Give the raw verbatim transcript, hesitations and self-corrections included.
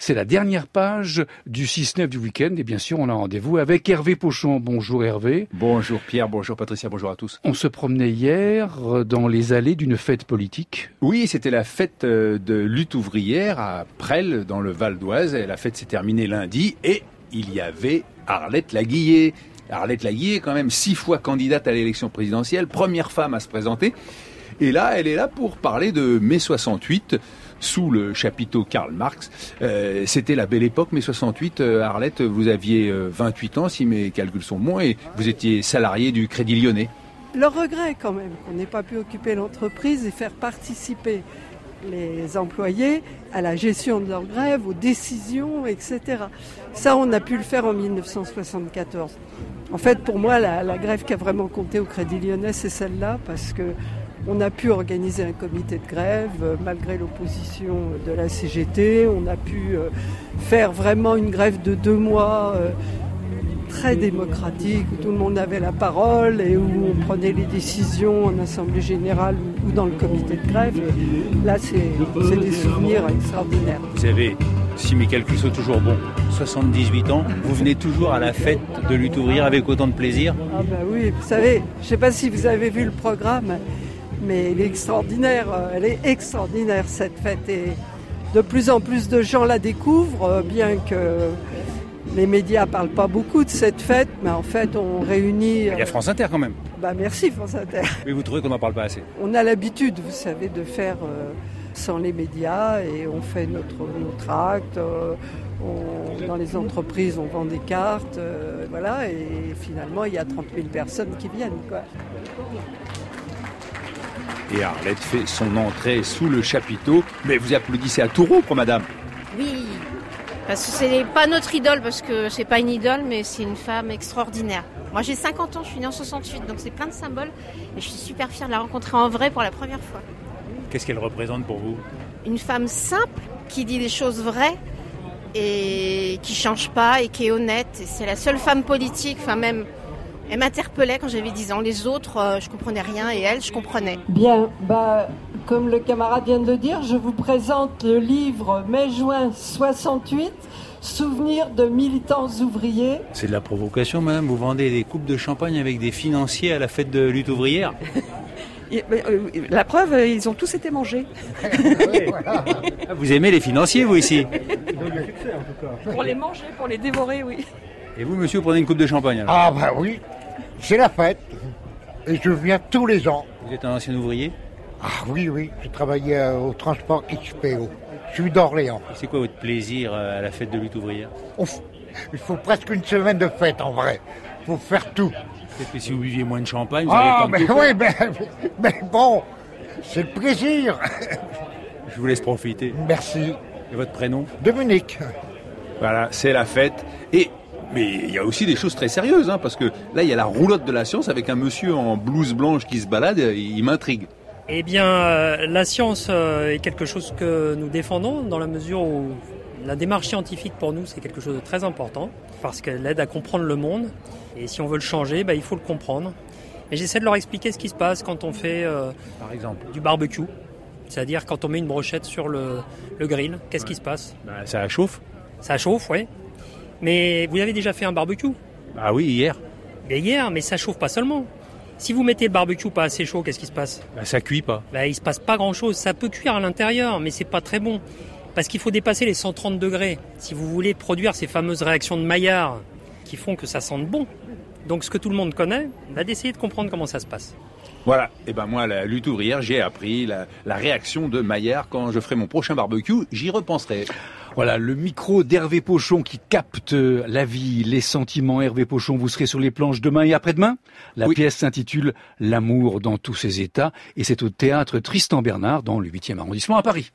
C'est la dernière page du six neuf du week-end et bien sûr on a rendez-vous avec Hervé Pochon. Bonjour Hervé. Bonjour Pierre, bonjour Patricia, bonjour à tous. On se promenait hier dans les allées d'une fête politique. Oui, c'était la fête de lutte ouvrière à Presles dans le Val d'Oise. La fête s'est terminée lundi et il y avait Arlette Laguillet. Arlette Laguillet, quand même six fois candidate à l'élection présidentielle, première femme à se présenter. Et là, elle est là pour parler de mai soixante-huit, sous le chapiteau Karl Marx. Euh, c'était la belle époque, mai soixante-huit. Euh, Arlette, vous aviez euh, vingt-huit ans, si mes calculs sont bons, et vous étiez salarié du Crédit Lyonnais. Le regret, quand même, qu'on n'ait pas pu occuper l'entreprise et faire participer les employés à la gestion de leur grève, aux décisions, et cetera. Ça, on a pu le faire en dix-neuf cent soixante-quatorze. En fait, pour moi, la, la grève qui a vraiment compté au Crédit Lyonnais, c'est celle-là, parce que on a pu organiser un comité de grève, euh, malgré l'opposition de la C G T. On a pu euh, faire vraiment une grève de deux mois euh, très démocratique, où tout le monde avait la parole et où on prenait les décisions en assemblée générale ou, ou dans le comité de grève. Et là, c'est, c'est des souvenirs extraordinaires. Vous avez, si mes calculs sont toujours bons, soixante-dix-huit ans, vous venez toujours à la fête de lutte ouvrière avec autant de plaisir? Ah ben oui, vous savez, je ne sais pas si vous avez vu le programme, mais elle est extraordinaire, elle est extraordinaire cette fête. Et de plus en plus de gens la découvrent, bien que les médias ne parlent pas beaucoup de cette fête, mais en fait on réunit... Il y a France Inter quand même. Bah merci France Inter. Mais vous trouvez qu'on n'en parle pas assez? On a l'habitude, vous savez, de faire euh, sans les médias et on fait notre, notre acte. Euh, on, dans les entreprises, on vend des cartes, euh, voilà, et finalement il y a trente mille personnes qui viennent, quoi. Et Arlette fait son entrée sous le chapiteau. Mais vous applaudissez à tout rompre, madame. Oui, parce que c'est pas notre idole, parce que c'est pas une idole, mais c'est une femme extraordinaire. Moi j'ai cinquante ans, je suis née en soixante-huit, donc c'est plein de symboles. Et je suis super fière de la rencontrer en vrai pour la première fois. Qu'est-ce qu'elle représente pour vous? Une femme simple, qui dit des choses vraies, et qui change pas, et qui est honnête. Et c'est la seule femme politique, enfin même... Elle m'interpellait quand j'avais dix ans. Les autres, euh, je comprenais rien et elle, je comprenais. Bien, bah, comme le camarade vient de le dire, je vous présente le livre mai-juin soixante-huit, Souvenirs de militants ouvriers. C'est de la provocation, madame. Vous vendez des coupes de champagne avec des financiers à la fête de lutte ouvrière? La preuve, ils ont tous été mangés. Vous aimez les financiers, vous, ici? Pour les manger, pour les dévorer, oui. Et vous, monsieur, vous prenez une coupe de champagne alors? Ah bah oui, c'est la fête. Et je viens tous les ans. Vous êtes un ancien ouvrier? Ah oui, oui, j'ai travaillé euh, au transport X P O. Je suis d'Orléans. Et c'est quoi votre plaisir à la fête de lutte ouvrière? Ouf, il faut presque une semaine de fête en vrai. Il faut faire tout. Peut-être que si vous buviez moins de champagne, vous ah, allez mais oui, mais, mais bon, c'est le plaisir. Je vous laisse profiter. Merci. Et votre prénom? Dominique. Voilà, c'est la fête. Et mais il y a aussi des choses très sérieuses, hein, parce que là, il y a la roulotte de la science avec un monsieur en blouse blanche qui se balade, il m'intrigue. Eh bien, euh, la science euh, est quelque chose que nous défendons dans la mesure où la démarche scientifique pour nous, c'est quelque chose de très important parce qu'elle aide à comprendre le monde. Et si on veut le changer, bah, il faut le comprendre. Et j'essaie de leur expliquer ce qui se passe quand on fait, euh, par exemple, du barbecue. C'est-à-dire quand on met une brochette sur le, le grill, qu'est-ce ouais. qui se passe? Bah, ça chauffe. Ça chauffe, oui. Mais vous avez déjà fait un barbecue? Ah oui, hier. Mais hier, mais ça chauffe pas seulement. Si vous mettez le barbecue pas assez chaud, qu'est-ce qui se passe? Bah, ça cuit pas. Bah, il se passe pas grand-chose. Ça peut cuire à l'intérieur, mais c'est pas très bon. Parce qu'il faut dépasser les cent trente degrés. Si vous voulez produire ces fameuses réactions de Maillard qui font que ça sente bon. Donc ce que tout le monde connaît, bah, d'essayer de comprendre comment ça se passe. Voilà, et ben moi, la lutte ouvrière, j'ai appris la, la réaction de Maillard. Quand je ferai mon prochain barbecue, j'y repenserai. Voilà, le micro d'Hervé Pochon qui capte la vie, les sentiments. Hervé Pochon, vous serez sur les planches demain et après-demain. La oui. pièce s'intitule « L'amour dans tous ses états » et c'est au théâtre Tristan Bernard dans le huitième arrondissement à Paris.